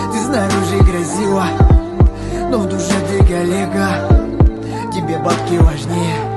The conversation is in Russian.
Ты снаружи красива, но в душе ты коллега. Тебе бабки важнее.